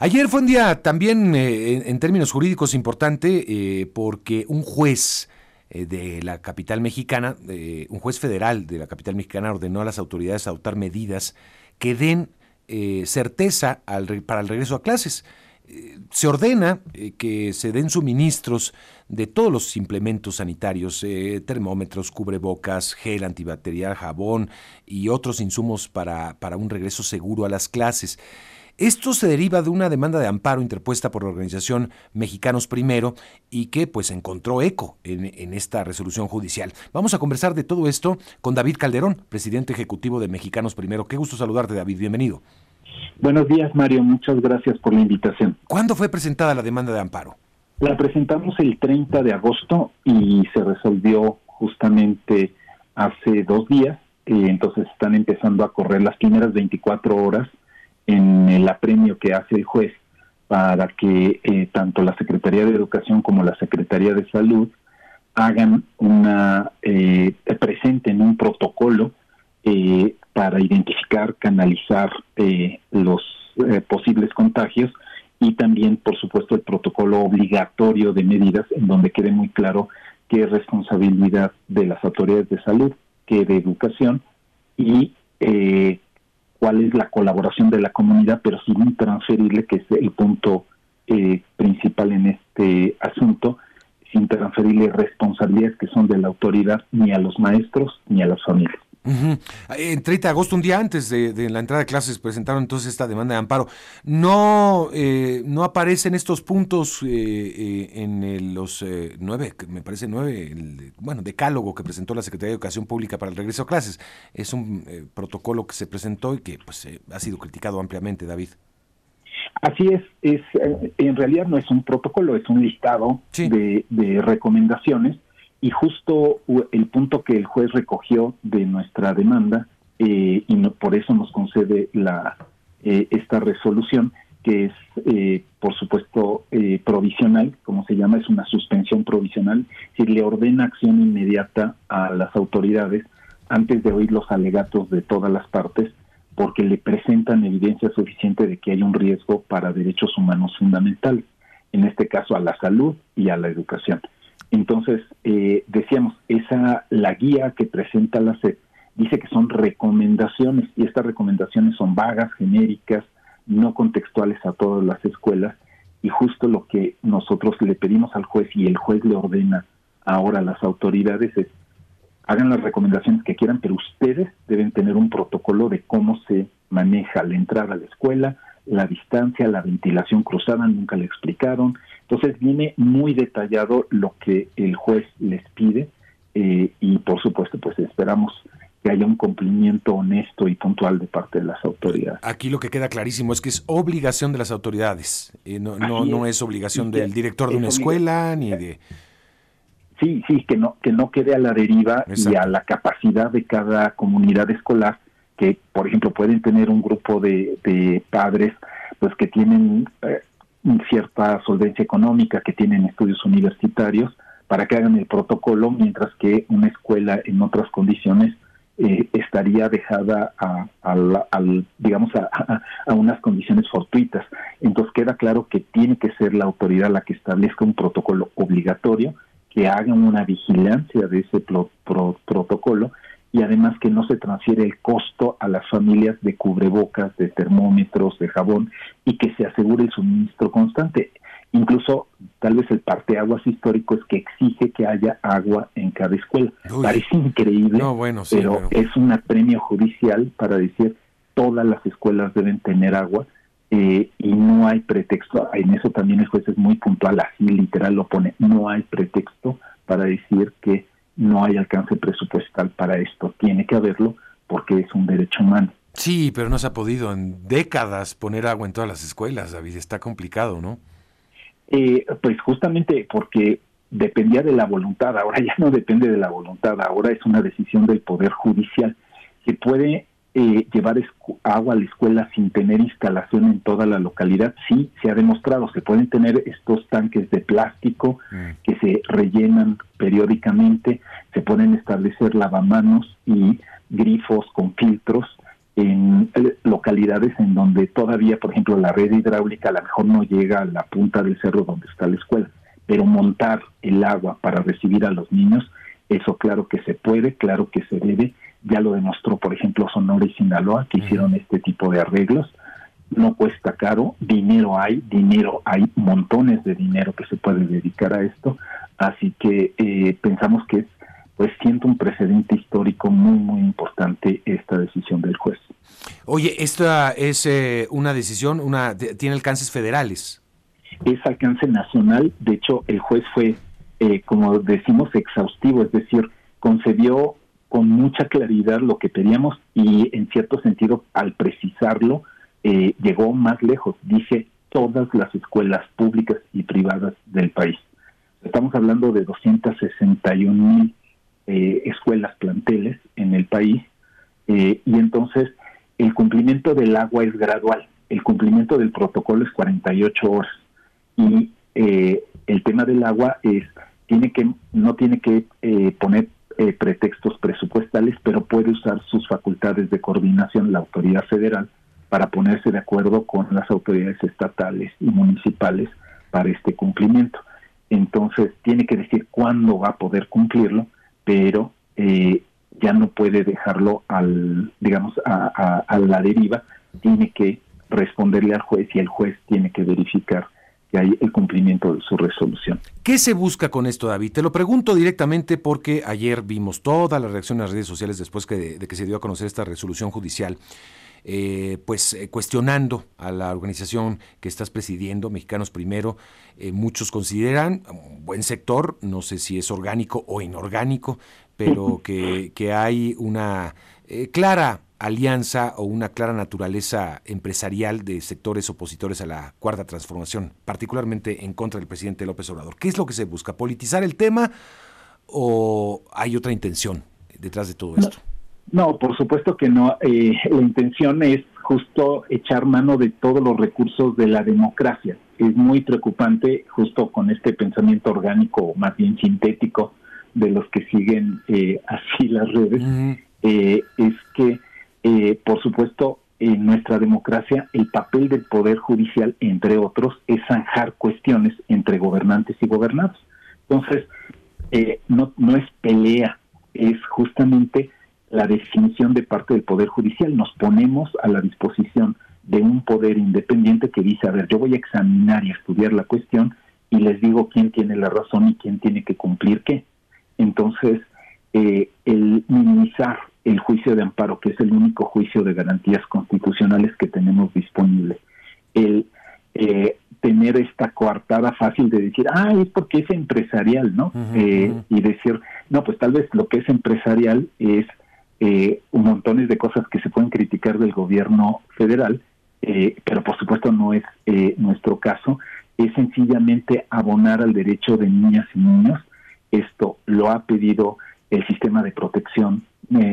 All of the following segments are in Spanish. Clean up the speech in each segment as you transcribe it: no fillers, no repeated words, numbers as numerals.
Ayer fue un día también en términos jurídicos importante porque un juez de la capital mexicana, un juez federal de la capital mexicana ordenó a las autoridades adoptar medidas que den certeza para el regreso a clases. Se ordena que se den suministros de todos los implementos sanitarios, termómetros, cubrebocas, gel antibacterial, jabón y otros insumos para un regreso seguro a las clases. Esto se deriva de una demanda de amparo interpuesta por la organización Mexicanos Primero y que pues encontró eco en esta resolución judicial. Vamos a conversar de todo esto con David Calderón, presidente ejecutivo de Mexicanos Primero. Qué gusto saludarte, David, bienvenido. Buenos días, Mario, muchas gracias por la invitación. ¿Cuándo fue presentada la demanda de amparo? La presentamos el 30 de agosto y se resolvió justamente hace 2 días, entonces están empezando a correr las primeras 24 horas en el apremio que hace el juez para que tanto la Secretaría de Educación como la Secretaría de Salud hagan presenten un protocolo para identificar, canalizar los posibles contagios y también, por supuesto, el protocolo obligatorio de medidas en donde quede muy claro qué es responsabilidad de las autoridades de salud, qué de educación y cuál es la colaboración de la comunidad, pero sin transferirle, que es el punto principal en este asunto, sin transferirle responsabilidades que son de la autoridad ni a los maestros ni a las familias. Uh-huh. En 30 de agosto, un día antes de la entrada de clases, presentaron entonces esta demanda de amparo. No aparecen estos puntos en los 9, me parece 9, decálogo que presentó la Secretaría de Educación Pública para el regreso a clases. Es un protocolo que se presentó y que pues ha sido criticado ampliamente, David. Así es en realidad no es un protocolo, es un listado sí. de recomendaciones. Y justo el punto que el juez recogió de nuestra demanda, por eso nos concede esta resolución, que es, por supuesto, provisional, como se llama, es una suspensión provisional, si le ordena acción inmediata a las autoridades antes de oír los alegatos de todas las partes, porque le presentan evidencia suficiente de que hay un riesgo para derechos humanos fundamentales, en este caso a la salud y a la educación. Entonces, decíamos, la guía que presenta la SEP dice que son recomendaciones, y estas recomendaciones son vagas, genéricas, no contextuales a todas las escuelas, y justo lo que nosotros le pedimos al juez, y el juez le ordena ahora a las autoridades, es hagan las recomendaciones que quieran, pero ustedes deben tener un protocolo de cómo se maneja la entrada a la escuela, la distancia, la ventilación cruzada, nunca le explicaron. Entonces viene muy detallado lo que el juez les pide y por supuesto pues esperamos que haya un cumplimiento honesto y puntual de parte de las autoridades. Aquí lo que queda clarísimo es que es obligación de las autoridades, no es obligación del director de una escuela ni de... Sí, que no quede a la deriva. Exacto. Y a la capacidad de cada comunidad escolar, que por ejemplo pueden tener un grupo de padres pues que tienen cierta solvencia económica, que tienen estudios universitarios, para que hagan el protocolo, mientras que una escuela en otras condiciones estaría dejada a unas condiciones fortuitas. Entonces queda claro que tiene que ser la autoridad la que establezca un protocolo obligatorio, que hagan una vigilancia de ese protocolo, y además que no se transfiere el costo a las familias de cubrebocas, de termómetros, de jabón, y que se asegure el suministro constante. Incluso, tal vez el parteaguas histórico es que exige que haya agua en cada escuela. Uy, parece increíble, pero es un apremio judicial para decir todas las escuelas deben tener agua, y no hay pretexto. En eso también el juez es muy puntual, así literal lo pone, no hay pretexto para decir que no hay alcance presupuestal para esto. Tiene que haberlo porque es un derecho humano. Sí, pero no se ha podido en décadas poner agua en todas las escuelas, David. Está complicado, ¿no? Pues justamente porque dependía de la voluntad. Ahora ya no depende de la voluntad. Ahora es una decisión del Poder Judicial. Se puede llevar agua a la escuela sin tener instalación en toda la localidad. Sí, se ha demostrado. Se pueden tener estos tanques de plástico que se rellenan periódicamente. Se pueden establecer lavamanos y grifos con filtros en localidades en donde todavía, por ejemplo, la red hidráulica a lo mejor no llega a la punta del cerro donde está la escuela, pero montar el agua para recibir a los niños, eso claro que se puede, claro que se debe. Ya lo demostró, por ejemplo, Sonora y Sinaloa, que hicieron este tipo de arreglos. No cuesta caro, dinero hay, montones de dinero que se puede dedicar a esto, así que pensamos que siento un precedente histórico muy, muy importante esta decisión del juez. Oye, esta es una decisión, tiene alcances federales. Es alcance nacional, de hecho el juez fue, como decimos, exhaustivo, es decir, concedió con mucha claridad lo que pedíamos y en cierto sentido, al precisarlo, llegó más lejos, dice todas las escuelas públicas y privadas del país. Estamos hablando de 261,000 escuelas, planteles en el país, y entonces el cumplimiento del agua es gradual, el cumplimiento del protocolo es 48 horas, y el tema del agua no tiene que poner pretextos presupuestales, pero puede usar sus facultades de coordinación la autoridad federal para ponerse de acuerdo con las autoridades estatales y municipales para este cumplimiento. Entonces tiene que decir cuándo va a poder cumplirlo, pero ya no puede dejarlo a la deriva, tiene que responderle al juez y el juez tiene que verificar que hay el cumplimiento de su resolución. ¿Qué se busca con esto, David? Te lo pregunto directamente porque ayer vimos toda la reacción en las redes sociales después de que se dio a conocer esta resolución judicial, cuestionando a la organización que estás presidiendo, Mexicanos Primero. Muchos consideran un buen sector, no sé si es orgánico o inorgánico, pero que hay una clara alianza o una clara naturaleza empresarial de sectores opositores a la Cuarta Transformación, particularmente en contra del presidente López Obrador. ¿Qué es lo que se busca? ¿Politizar el tema o hay otra intención detrás de todo esto? No, por supuesto que no. La intención es justo echar mano de todos los recursos de la democracia. Es muy preocupante, justo con este pensamiento orgánico, más bien sintético, de los que siguen así las redes, es que, por supuesto, en nuestra democracia, el papel del Poder Judicial, entre otros, es zanjar cuestiones entre gobernantes y gobernados. Entonces, no es pelea, es justamente la definición de parte del Poder Judicial. Nos ponemos a la disposición de un poder independiente que dice, a ver, yo voy a examinar y estudiar la cuestión y les digo quién tiene la razón y quién tiene que cumplir qué. Entonces, el minimizar el juicio de amparo, que es el único juicio de garantías constitucionales que tenemos disponible, el tener esta coartada fácil de decir, es porque es empresarial, ¿no? Y decir, no, pues tal vez lo que es empresarial es un montón de cosas que se pueden criticar del gobierno federal, pero por supuesto no es nuestro caso, es sencillamente abonar al derecho de niñas y niños. Esto lo ha pedido el sistema de protección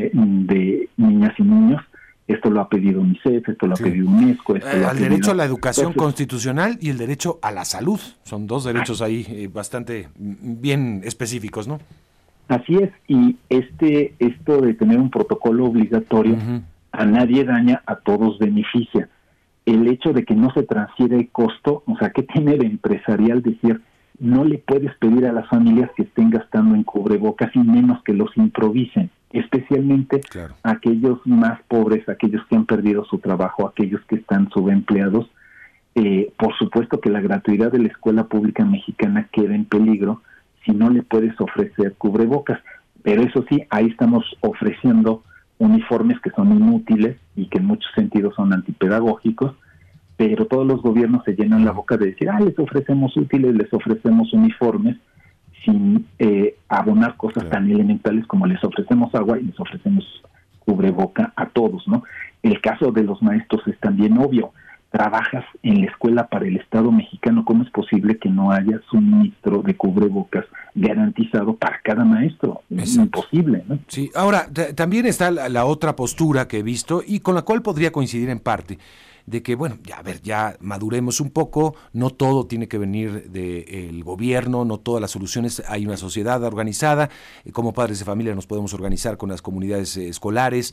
de niñas y niños, esto lo ha pedido UNICEF, esto lo ha pedido UNESCO. El derecho a la educación constitucional y el derecho a la salud, son dos derechos ahí bastante bien específicos, ¿no? Así es, y esto de tener un protocolo obligatorio a nadie daña, a todos beneficia. El hecho de que no se transfiere el costo, o sea, ¿qué tiene de empresarial decir? No le puedes pedir a las familias que estén gastando en cubrebocas y menos que los improvisen, especialmente aquellos más pobres, aquellos que han perdido su trabajo, aquellos que están subempleados. Por supuesto que la gratuidad de la escuela pública mexicana queda en peligro si no le puedes ofrecer cubrebocas. Pero eso sí, ahí estamos ofreciendo uniformes que son inútiles y que en muchos sentidos son antipedagógicos, pero todos los gobiernos se llenan la boca de decir, les ofrecemos útiles, les ofrecemos uniformes, sin abonar cosas tan elementales como les ofrecemos agua y les ofrecemos cubreboca a todos, ¿no? El caso de los maestros es también obvio. Trabajas en la escuela para el Estado mexicano, ¿cómo es posible que no haya suministro de cubrebocas garantizado para cada maestro? Es imposible, ¿no? Sí, ahora, también está la otra postura que he visto y con la cual podría coincidir en parte, de que, bueno, ya, a ver, ya maduremos un poco, no todo tiene que venir del gobierno, no todas las soluciones, hay una sociedad organizada, como padres de familia nos podemos organizar con las comunidades escolares,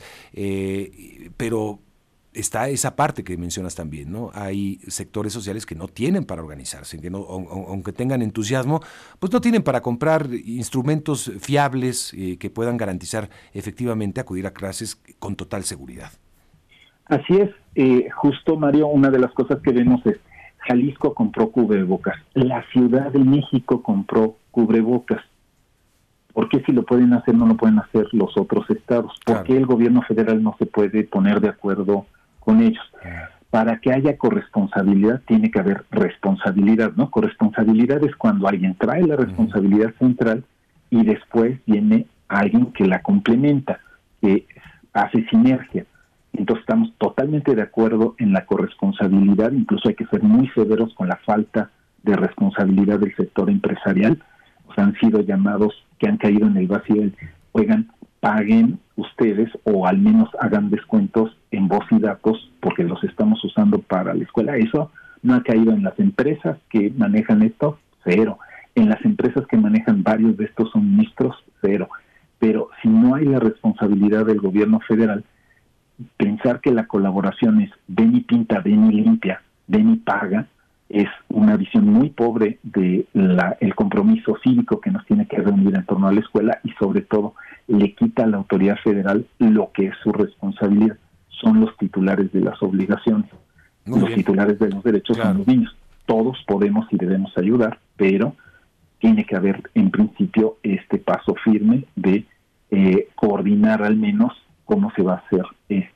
pero está esa parte que mencionas también, ¿no? Hay sectores sociales que no tienen para organizarse, que no, aunque tengan entusiasmo, pues no tienen para comprar instrumentos fiables que puedan garantizar efectivamente acudir a clases con total seguridad. Así es, justo Mario, una de las cosas que vemos es Jalisco compró cubrebocas, la Ciudad de México compró cubrebocas. ¿Por qué si lo pueden hacer no lo pueden hacer los otros estados? ¿Por qué el gobierno federal no se puede poner de acuerdo con ellos? Para que haya corresponsabilidad tiene que haber responsabilidad, ¿no? Corresponsabilidad es cuando alguien trae la responsabilidad central y después viene alguien que la complementa, que hace sinergia. Entonces estamos totalmente de acuerdo en la corresponsabilidad, incluso hay que ser muy severos con la falta de responsabilidad del sector empresarial. O sea, han sido llamados que han caído en el vacío del, oigan, paguen ustedes o al menos hagan descuentos en voz y datos porque los estamos usando para la escuela. Eso no ha caído en las empresas que manejan esto, cero. En las empresas que manejan varios de estos suministros, cero. Pero si no hay la responsabilidad del gobierno federal, pensar que la colaboración es ven y pinta, ven y limpia, ven y paga, es una visión muy pobre de el compromiso cívico que nos tiene que reunir en torno a la escuela y sobre todo le quita a la autoridad federal lo que es su responsabilidad. Son los titulares de las obligaciones, titulares de los derechos son los niños. Todos podemos y debemos ayudar, pero tiene que haber en principio este paso firme de coordinar al menos cómo se va a hacer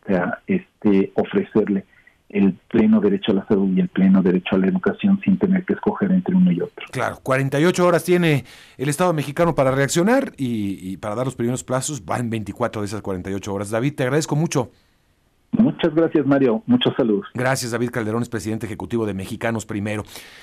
ofrecerle el pleno derecho a la salud y el pleno derecho a la educación sin tener que escoger entre uno y otro. Claro, 48 horas tiene el Estado mexicano para reaccionar y para dar los primeros plazos, van 24 de esas 48 horas. David, te agradezco mucho. Muchas gracias, Mario. Muchos saludos. Gracias, David Calderón, es presidente ejecutivo de Mexicanos Primero.